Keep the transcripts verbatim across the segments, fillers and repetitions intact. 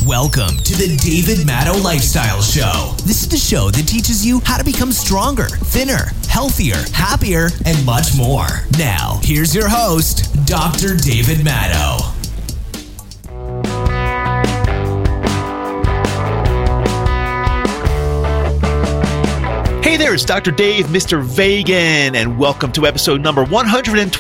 Welcome to the David Matto Lifestyle Show. This is the show that teaches you how to become stronger, thinner, healthier, happier, and much more. Now, here's your host, Doctor David Matto. Hey there, it's Doctor Dave, Mister Vegan, and welcome to episode number one hundred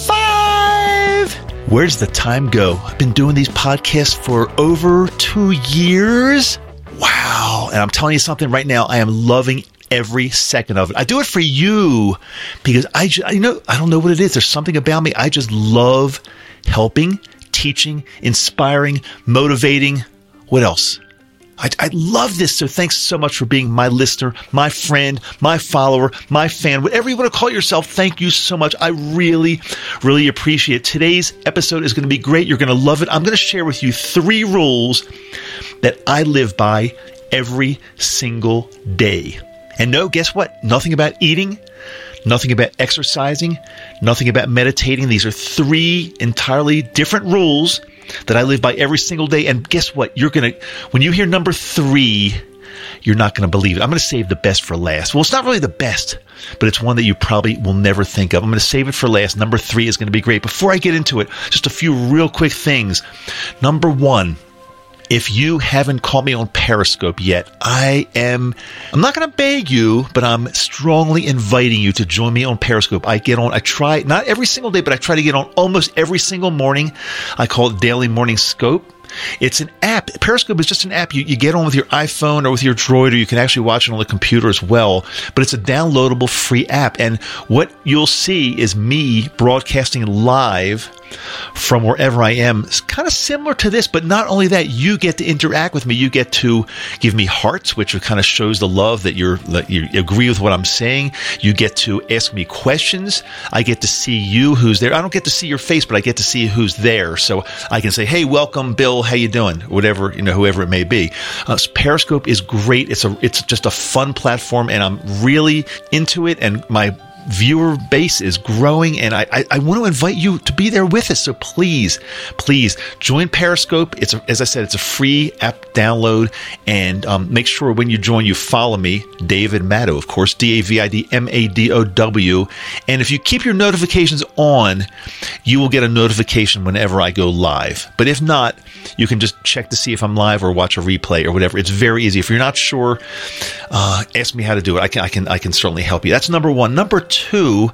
twenty-five. Where does the time go? I've been doing these podcasts for over two years. Wow. And I'm telling you something right now, I am loving every second of it. I do it for you because I, just, you know, I don't know what it is. There's something about me. I just love helping, teaching, inspiring, motivating. What else? I, I love this, so thanks so much for being my listener, my friend, my follower, my fan, whatever you want to call yourself. Thank you so much. I really, really appreciate it. Today's episode is going to be great. You're going to love it. I'm going to share with you three rules that I live by every single day. And no, guess what? Nothing about eating, nothing about exercising, nothing about meditating. These are three entirely different rules that I live by every single day. And guess what? You're going to, when you hear number three, you're not going to believe it. I'm going to save the best for last. Well, it's not really the best, but it's one that you probably will never think of. I'm going to save it for last. Number three is going to be great. Before I get into it, just a few real quick things. Number one, if you haven't caught me on Periscope yet, I am, I'm not going to beg you, but I'm strongly inviting you to join me on Periscope. I get on, I try, not every single day, but I try to get on almost every single morning. I call it Daily Morning Scope. It's an app. Periscope is just an app. You, you get on with your iPhone or with your Droid, or you can actually watch it on the computer as well. But it's a downloadable free app. And what you'll see is me broadcasting live from wherever I am. It's kind of similar to this, but not only that, you get to interact with me. You get to give me hearts, which kind of shows the love that you're that you agree with what I'm saying. You get to ask me questions. I get to see you who's there. I don't get to see your face, but I get to see who's there. So I can say, hey, welcome, Bill. How you doing? Whatever, you know, whoever it may be. Uh, Periscope is great. It's a it's just a fun platform, and I'm really into it. And my viewer base is growing, and I, I, I want to invite you to be there with us. So please, please join Periscope. It's a, as I said, it's a free app download, and um, make sure when you join, you follow me, David Matto, of course, D A V I D M A D O W. And if you keep your notifications on, you will get a notification whenever I go live. But if not, you can just check to see if I'm live or watch a replay or whatever. It's very easy. If you're not sure, uh, ask me how to do it. I can, I can, I can certainly help you. That's number one. Number two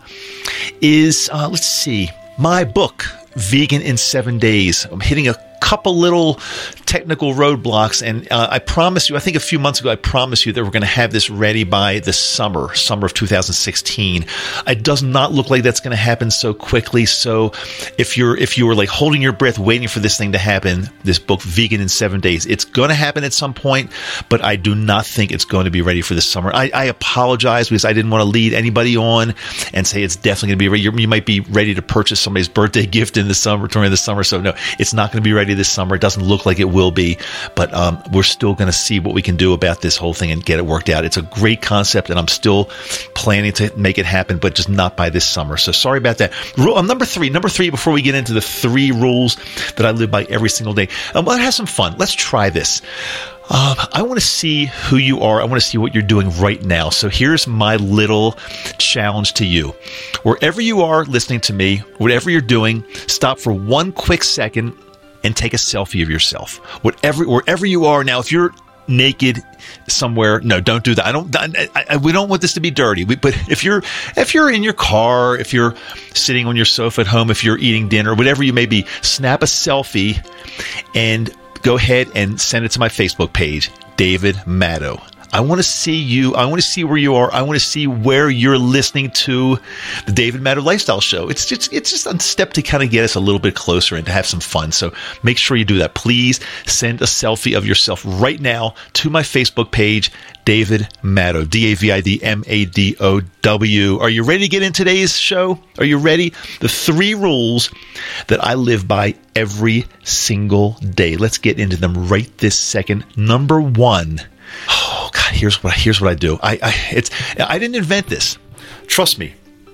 is, uh, let's see, my book, Vegan in Seven Days. I'm hitting a couple little technical roadblocks, and uh, I promise you, I think a few months ago, I promised you that we're going to have this ready by the summer, summer of two thousand sixteen. It does not look like that's going to happen so quickly. So if you're, if you were like holding your breath, waiting for this thing to happen, this book, Vegan in Seven Days, it's going to happen at some point, but I do not think it's going to be ready for this summer. I, I apologize because I didn't want to lead anybody on and say it's definitely going to be ready. You're, you might be ready to purchase somebody's birthday gift in the summer, during the summer. So no, it's not going to be ready this summer. It doesn't look like it will be, but um, we're still going to see what we can do about this whole thing and get it worked out. It's a great concept, and I'm still planning to make it happen, but just not by this summer. So sorry about that. Rule um, number three, number three, before we get into the three rules that I live by every single day, um, let's have some fun. Let's try this. Um, I want to see who you are. I want to see what you're doing right now. So here's my little challenge to you. Wherever you are listening to me, whatever you're doing, stop for one quick second and take a selfie of yourself. Whatever, wherever you are now, if you're naked somewhere, no, don't do that. I don't. I, I, we don't want this to be dirty. We, but if you're, if you're in your car, if you're sitting on your sofa at home, if you're eating dinner, whatever you may be, snap a selfie and go ahead and send it to my Facebook page, David Matto. I want to see you. I want to see where you are. I want to see where you're listening to the David Matto Lifestyle Show. It's just, it's just a step to kind of get us a little bit closer and to have some fun. So make sure you do that. Please send a selfie of yourself right now to my Facebook page, David Matto, D A V I D M A D O W. Are you ready to get in today's show? Are you ready? The three rules that I live by every single day. Let's get into them right this second. Number one. Oh God, here's what here's what I do. I, I it's I didn't invent this. Trust me.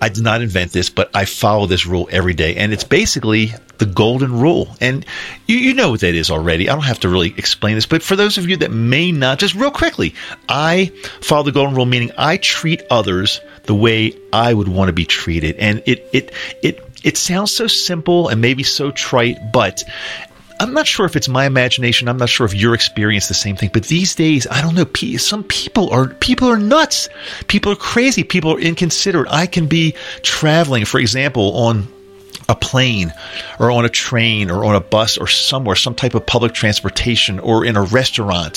I did not invent this, but I follow this rule every day. And it's basically the golden rule. And you, you know what that is already. I don't have to really explain this. But for those of you that may not, just real quickly, I follow the golden rule, meaning I treat others the way I would want to be treated. And it it it it sounds so simple and maybe so trite, but I'm not sure if it's my imagination. I'm not sure if you're experiencing the same thing. But these days, I don't know. Some people are people are nuts. People are crazy. People are inconsiderate. I can be traveling, for example, on a plane or on a train or on a bus or somewhere, some type of public transportation, or in a restaurant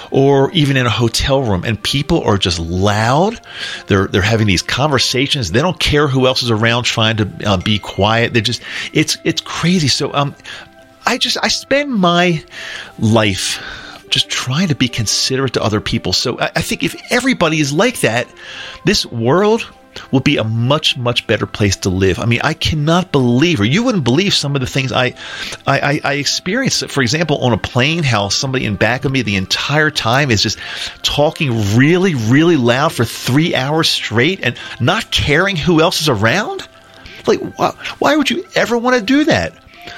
or even in a hotel room, and people are just loud. They're they're having these conversations. They don't care who else is around trying to uh, be quiet. They just it's it's crazy. So um. I just, I spend my life just trying to be considerate to other people. So I, I think if everybody is like that, this world will be a much, much better place to live. I mean, I cannot believe, or you wouldn't believe some of the things I, I, I, I experienced. For example, on a plane, how somebody in back of me the entire time is just talking really, really loud for three hours straight and not caring who else is around. Like, why, why would you ever want to do that?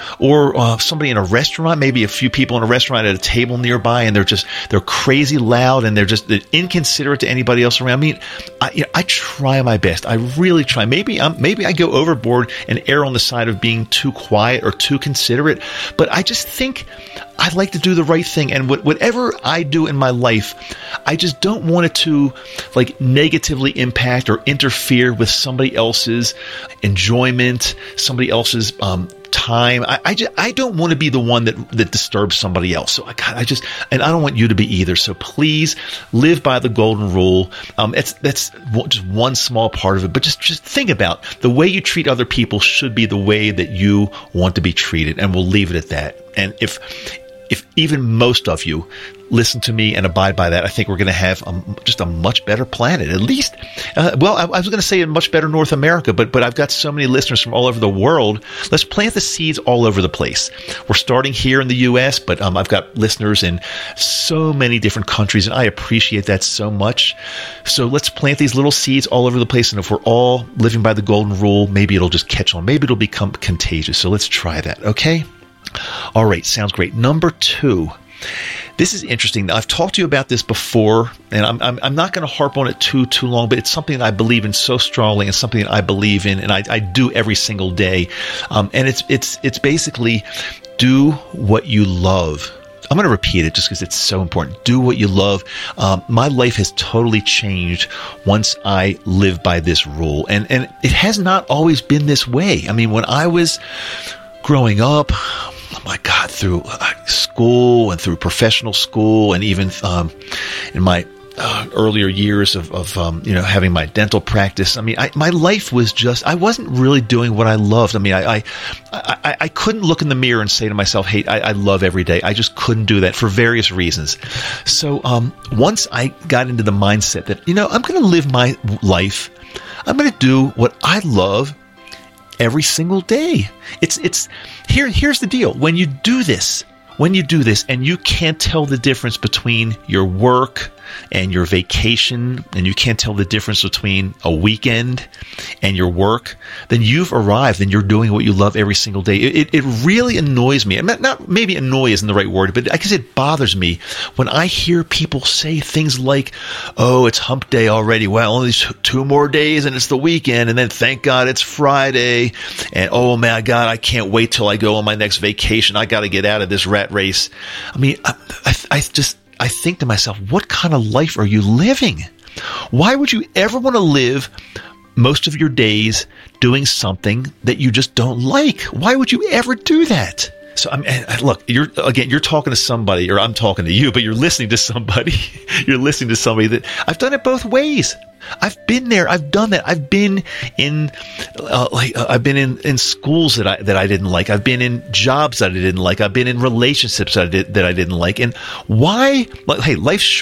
Or uh, somebody in a restaurant, maybe a few people in a restaurant at a table nearby, and they're just they're crazy loud, and they're just they're inconsiderate to anybody else around. I mean, I, you know, I try my best. I really try. Maybe I'm maybe I go overboard and err on the side of being too quiet or too considerate. But I just think I like to do the right thing, and what, whatever I do in my life, I just don't want it to like negatively impact or interfere with somebody else's enjoyment, somebody else's um, time. I I, just, I don't want to be the one that that disturbs somebody else. So I, God, I just, and I don't want you to be either. So please live by the golden rule. Um, it's that's just one small part of it, but just just think about the way you treat other people should be the way that you want to be treated, and we'll leave it at that. And if If even most of you listen to me and abide by that, I think we're going to have a, just a much better planet. At least, uh, well, I, I was going to say a much better North America, but but I've got so many listeners from all over the world. Let's plant the seeds all over the place. We're starting here in the U S, but um, I've got listeners in so many different countries, and I appreciate that so much. So let's plant these little seeds all over the place, and if we're all living by the golden rule, maybe it'll just catch on. Maybe it'll become contagious. So let's try that, okay? All right, sounds great. Number two, this is interesting. I've talked to you about this before, and I'm I'm, I'm not going to harp on it too too long, but it's something that I believe in so strongly, and something that I believe in, and I, I do every single day. Um, and it's it's it's basically do what you love. I'm going to repeat it just because it's so important. Do what you love. Um, my life has totally changed once I live by this rule, and and it has not always been this way. I mean, when I was growing up, oh my God, through school and through professional school, and even um, in my uh, earlier years of, of um, you know, having my dental practice. I mean, I, my life was just, I wasn't really doing what I loved. I mean, I, I, I, I couldn't look in the mirror and say to myself, hey, I, I love every day. I just couldn't do that for various reasons. So um, once I got into the mindset that, you know, I'm going to live my life, I'm going to do what I love every single day. It's it's here. Here's the deal. When you do this, when you do this, and you can't tell the difference between your work and your vacation, and you can't tell the difference between a weekend and your work, then you've arrived and you're doing what you love every single day. It, it, it really annoys me. Not, not maybe annoy isn't the right word, but I guess it bothers me when I hear people say things like, oh, it's hump day already. Well, only two more days and it's the weekend. And then thank God it's Friday. And oh my God, I can't wait till I go on my next vacation. I got to get out of this rat race. I mean, I, I, I just, I think to myself, what kind of life are you living? Why would you ever want to live most of your days doing something that you just don't like? Why would you ever do that? So I mean, look, you're again, you're talking to somebody, or I'm talking to you, but you're listening to somebody. You're listening to somebody that I've done it both ways. I've been there. I've done that. I've been in, uh, like, uh, I've been in, in schools that I that I didn't like. I've been in jobs that I didn't like. I've been in relationships that I did that I didn't like. And why? Like, hey, life's short.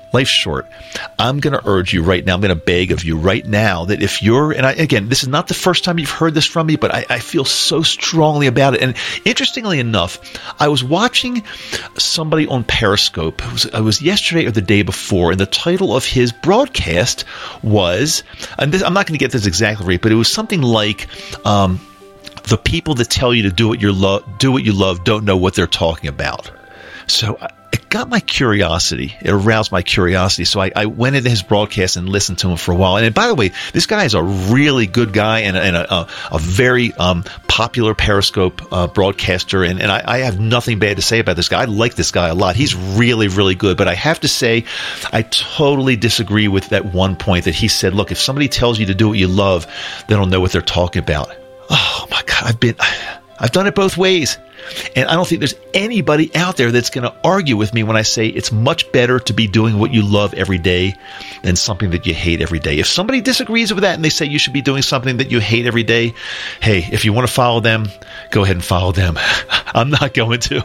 life's short. I'm going to urge you right now, I'm going to beg of you right now that if you're, and I, again, this is not the first time you've heard this from me, but I, I feel so strongly about it. And interestingly enough, I was watching somebody on Periscope. It was, it was yesterday or the day before, and the title of his broadcast was, and this, I'm not going to get this exactly right, but it was something like, um, the people that tell you to do what you love, do what you love, don't know what they're talking about. So I, it got my curiosity. It aroused my curiosity. So I, I went into his broadcast and listened to him for a while. And by the way, this guy is a really good guy and a, and a, a very um, popular Periscope uh, broadcaster. And, and I, I have nothing bad to say about this guy. I like this guy a lot. He's really, really good. But I have to say, I totally disagree with that one point that he said, look, if somebody tells you to do what you love, they don't know what they're talking about. Oh, my God. I've been... I've done it both ways. And I don't think there's anybody out there that's going to argue with me when I say it's much better to be doing what you love every day than something that you hate every day. If somebody disagrees with that and they say you should be doing something that you hate every day, hey, if you want to follow them, go ahead and follow them. I'm not going to.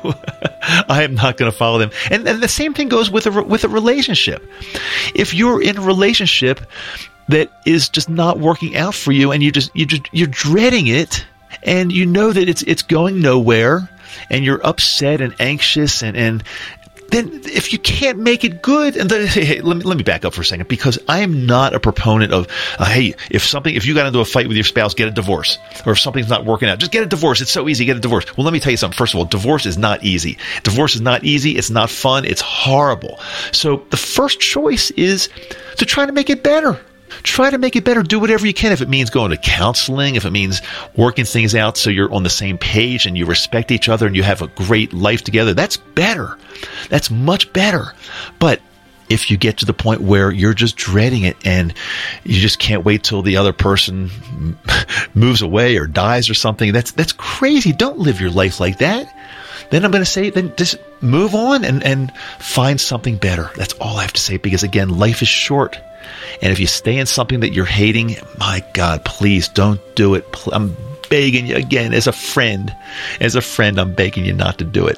I am not going to follow them. And, and the same thing goes with a, with a relationship. If you're in a relationship that is just not working out for you and you just, you just you're dreading it, and you know that it's it's going nowhere, and you're upset and anxious, and, and then if you can't make it good, and then, hey, hey, let me let me back up for a second, because I am not a proponent of uh, hey, if something if you got into a fight with your spouse, get a divorce, or if something's not working out, just get a divorce. It's so easy, get a divorce. Well, let me tell you something. First of all, divorce is not easy. Divorce is not easy. It's not fun. It's horrible. So the first choice is to try to make it better. Try to make it better. Do whatever you can. If it means going to counseling, if it means working things out so you're on the same page and you respect each other and you have a great life together, that's better. That's much better. But if you get to the point where you're just dreading it and you just can't wait till the other person moves away or dies or something, that's that's crazy. Don't live your life like that. Then I'm going to say, then just move on and, and find something better. That's all I have to say, because again, life is short. And if you stay in something that you're hating, my God, please don't do it. I'm begging you again, as a friend, as a friend, I'm begging you not to do it.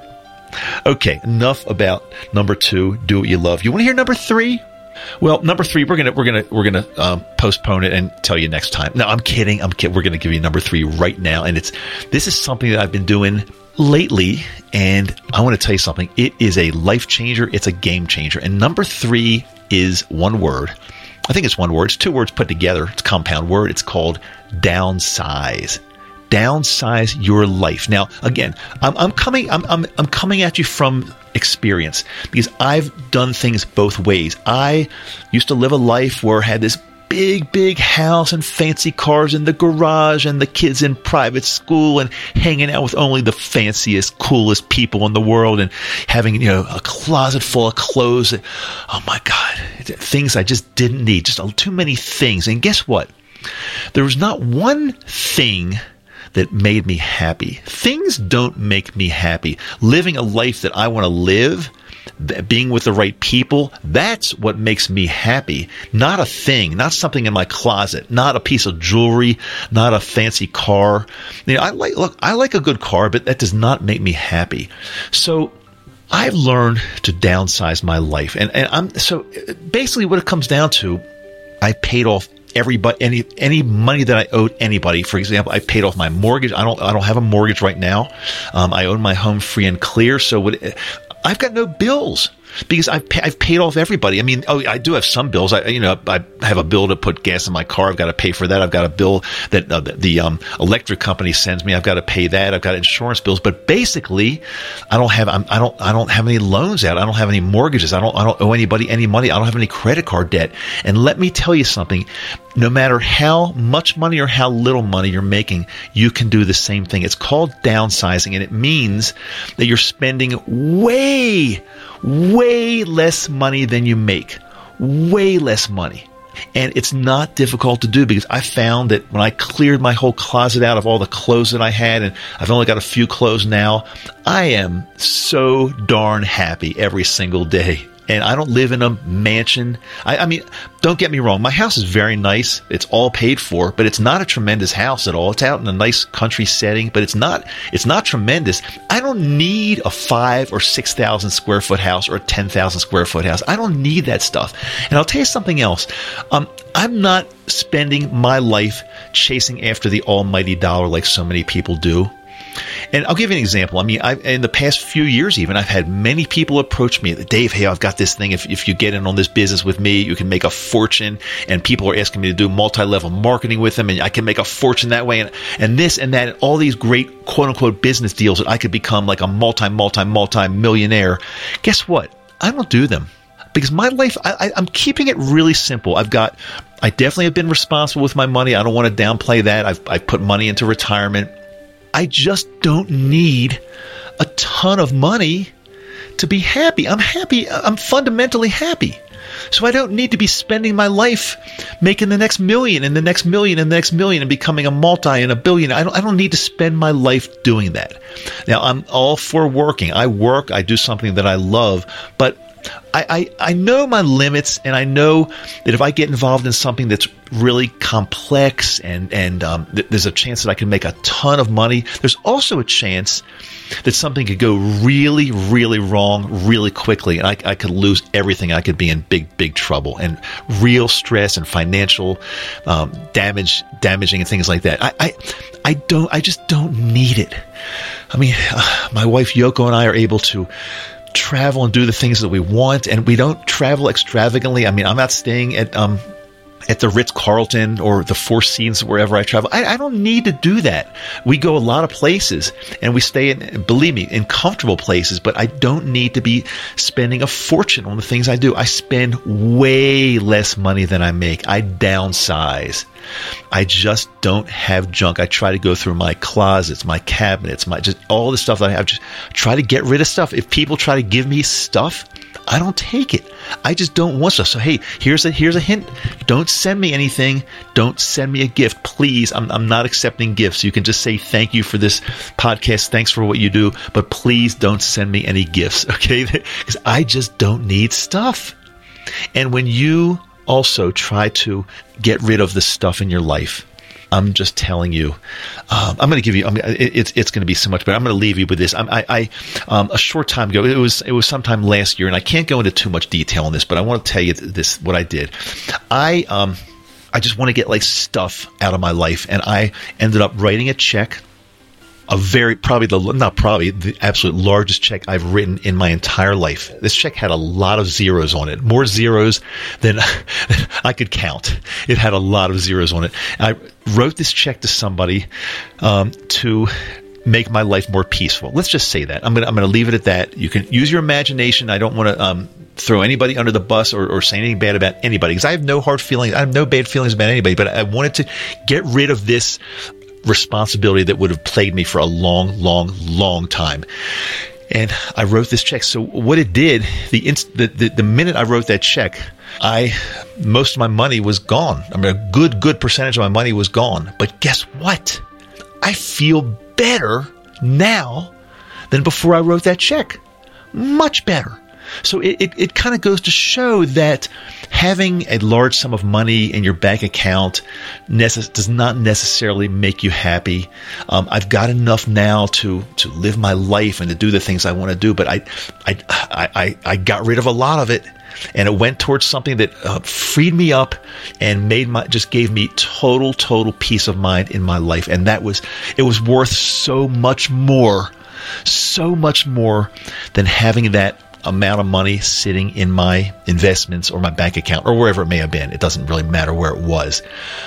Okay, enough about number two, do what you love. You want to hear number three? Well, number three, we're gonna we're gonna we're gonna um, postpone it and tell you next time. No, I'm kidding. I'm kidding. We're gonna give you number three right now, and it's this is something that I've been doing lately, and I want to tell you something. It is a life changer. It's a game changer. And number three is one word. I think it's one word. It's two words put together. It's a compound word. It's called downsize. Downsize your life. Now, again, I'm, I'm coming. I'm, I'm I'm coming at you from experience, because I've done things both ways. I used to live a life where I had this big, big house and fancy cars in the garage and the kids in private school and hanging out with only the fanciest, coolest people in the world and having, you know, a closet full of clothes. Oh my God, things I just didn't need, just too many things. And guess what? There was not one thing that made me happy. Things don't make me happy. Living a life that I want to live, being with the right people, that's what makes me happy. Not a thing, not something in my closet, not a piece of jewelry, not a fancy car. You know, I like look, I like a good car, but that does not make me happy. So I've learned to downsize my life, and and I'm so basically what it comes down to, I paid off everybody any any money that I owed anybody. For example, I paid off my mortgage. I don't I don't have a mortgage right now. Um, I own my home free and clear, so what, I've got no bills because I've pay, I've paid off everybody. I mean, oh, I do have some bills. I you know I have a bill to put gas in my car. I've got to pay for that. I've got a bill that uh, the, the um, electric company sends me. I've got to pay that. I've got insurance bills. But basically, I don't have I'm, I don't I don't have any loans out. I don't have any mortgages. I don't I don't owe anybody any money. I don't have any credit card debt. And let me tell you something. No matter how much money or how little money you're making, you can do the same thing. It's called downsizing, and it means that you're spending way, way less money than you make. Way less money. And it's not difficult to do, because I found that when I cleared my whole closet out of all the clothes that I had, and I've only got a few clothes now, I am so darn happy every single day. And I don't live in a mansion. I, I mean, don't get me wrong. My house is very nice. It's all paid for, but it's not a tremendous house at all. It's out in a nice country setting, but it's not, it's not tremendous. I don't need a five or six thousand square foot house or a ten thousand square foot house. I don't need that stuff. And I'll tell you something else. Um, I'm not spending my life chasing after the almighty dollar like so many people do. And I'll give you an example. I mean, I, in the past few years even, I've had many people approach me. Dave, hey, I've got this thing. If, if you get in on this business with me, you can make a fortune. And people are asking me to do multi-level marketing with them, and I can make a fortune that way. And, and this and that, and all these great quote-unquote business deals that I could become like a multi, multi, multi-millionaire. Guess what? I don't do them. Because my life, I, I, I'm keeping it really simple. I've got, I definitely have been responsible with my money. I don't want to downplay that. I've, I've put money into retirement. I just don't need a ton of money to be happy. I'm happy. I'm fundamentally happy. So I don't need to be spending my life making the next million and the next million and the next million and becoming a multi and a billion. I don't, I don't need to spend my life doing that. Now, I'm all for working. I work. I do something that I love. But I, I, I know my limits, and I know that if I get involved in something that's really complex and, and um, th- there's a chance that I can make a ton of money, there's also a chance that something could go really, really wrong really quickly, and I, I could lose everything. I could be in big, big trouble and real stress and financial um, damage, damaging and things like that. I, I, I don't, I just don't need it. I mean, uh, my wife Yoko and I are able to travel and do the things that we want, and we don't travel extravagantly. I mean, I'm not staying at um at the Ritz-Carlton or the Four Seasons wherever I travel. I, I don't need to do that. We go a lot of places, and we stay in, believe me, in comfortable places, but I don't need to be spending a fortune on the things I do. I spend way less money than I make. I downsize. I just don't have junk. I try to go through my closets, my cabinets, my just all the stuff that I have. Just try to get rid of stuff. If people try to give me stuff, I don't take it. I just don't want stuff. So hey, here's a here's a hint. Don't send me anything. Don't send me a gift, please. I'm I'm not accepting gifts. You can just say thank you for this podcast. Thanks for what you do, but please don't send me any gifts, okay? Because I just don't need stuff. And when you also try to get rid of the stuff in your life, I'm just telling you, um, I'm going to give you, I mean, it, it's it's going to be so much better. I'm going to leave you with this. I'm, I, I um, a short time ago, it was it was sometime last year, and I can't go into too much detail on this, but I want to tell you this, what I did. I um I just want to get like stuff out of my life, and I ended up writing a check. A very, probably the, not probably, the absolute largest check I've written in my entire life. This check had a lot of zeros on it, more zeros than I could count. It had a lot of zeros on it. I wrote this check to somebody um, to make my life more peaceful. Let's just say that. I'm gonna I'm gonna leave it at that. You can use your imagination. I don't want to um, throw anybody under the bus or, or say anything bad about anybody, because I have no hard feelings. I have no bad feelings about anybody. But I wanted to get rid of this responsibility that would have plagued me for a long, long, long time. And I wrote this check. So what it did, the, inst- the, the the minute I wrote that check, I most of my money was gone. I mean, a good, good percentage of my money was gone. But guess what? I feel better now than before I wrote that check. Much better. So it, it, it kind of goes to show that having a large sum of money in your bank account necess- does not necessarily make you happy. Um, I've got enough now to, to live my life and to do the things I want to do, but I, I, I, I got rid of a lot of it, and it went towards something that uh, freed me up and made my just gave me total, total peace of mind in my life. And that was, it was worth so much more, so much more than having that amount of money sitting in my investments or my bank account or wherever it may have been. It doesn't really matter where it was.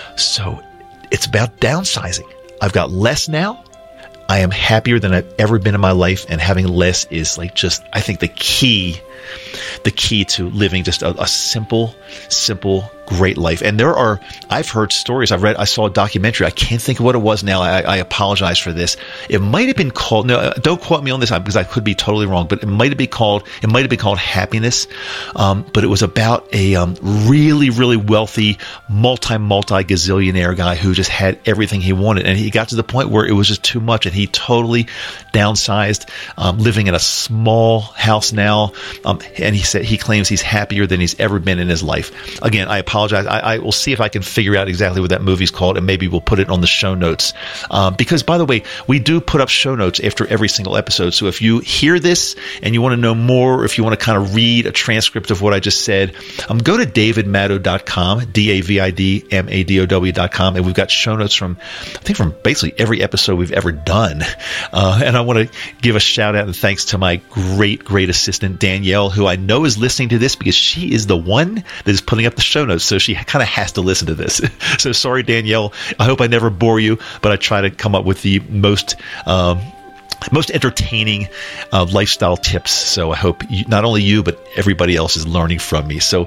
So it's about downsizing. I've got less now. I am happier than I've ever been in my life, and having less is like just, I think, the key, the key to living just a, a simple, simple, great life. And there are, I've heard stories. I've read, I saw a documentary. I can't think of what it was now. I, I apologize for this. It might have been called, no, don't quote me on this because I could be totally wrong, but it might have been called, it might have been called Happiness. Um, but it was about a um, really, really wealthy, multi, multi gazillionaire guy who just had everything he wanted. And he got to the point where it was just too much. And he totally downsized, um, living in a small house now. Um, and he said, he claims he's happier than he's ever been in his life. Again, I apologize. I, I will see if I can figure out exactly what that movie's called, and maybe we'll put it on the show notes. Um, because, by the way, we do put up show notes after every single episode. So if you hear this and you want to know more, if you want to kind of read a transcript of what I just said, um, go to david maddow dot com, D A V I D M A D O W dot com, and we've got show notes from, I think, from basically every episode we've ever done. Uh, and I want to give a shout out and thanks to my great, great assistant, Danielle, who I know is listening to this because she is the one that is putting up the show notes. So she kind of has to listen to this. So sorry, Danielle. I hope I never bore you, but I try to come up with the most um, most entertaining uh, lifestyle tips. So I hope you, not only you, but everybody else is learning from me. So,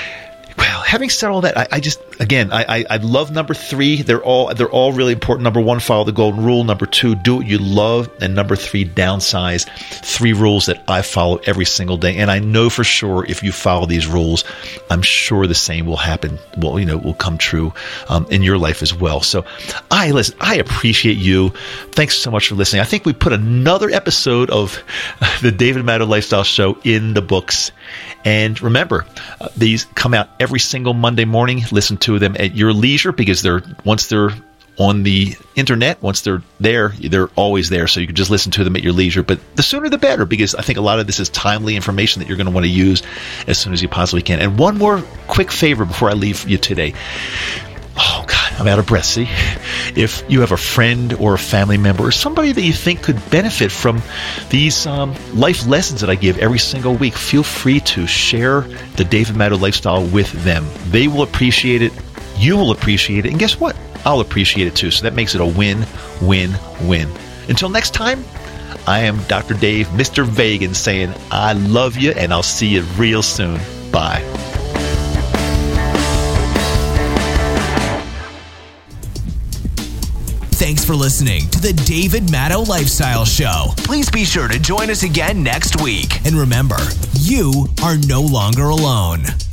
well, having said all that, I, I just, again, I, I, I love number three. They're all they're all really important. Number one, follow the golden rule. Number two, do what you love. And number three, downsize. Three rules that I follow every single day. And I know for sure if you follow these rules, I'm sure the same will happen. Well, you know, will come true um, in your life as well. So I listen. I appreciate you. Thanks so much for listening. I think we put another episode of the David Maddow Lifestyle Show in the books. And remember, uh, these come out every single Monday morning. Listen to them at your leisure because they're once they're on the internet, once they're there, they're always there. So you can just listen to them at your leisure. But the sooner the better, because I think a lot of this is timely information that you're going to want to use as soon as you possibly can. And one more quick favor before I leave you today. Oh, God, I'm out of breath. See, if you have a friend or a family member or somebody that you think could benefit from these um, life lessons that I give every single week, feel free to share the David Maddow Lifestyle with them. They will appreciate it. You will appreciate it. And guess what? I'll appreciate it too. So that makes it a win, win, win. Until next time, I am Doctor Dave, Mister Vegan, saying I love you, and I'll see you real soon. Bye. Thanks for listening to the David Maddow Lifestyle Show. Please be sure to join us again next week. And remember, you are no longer alone.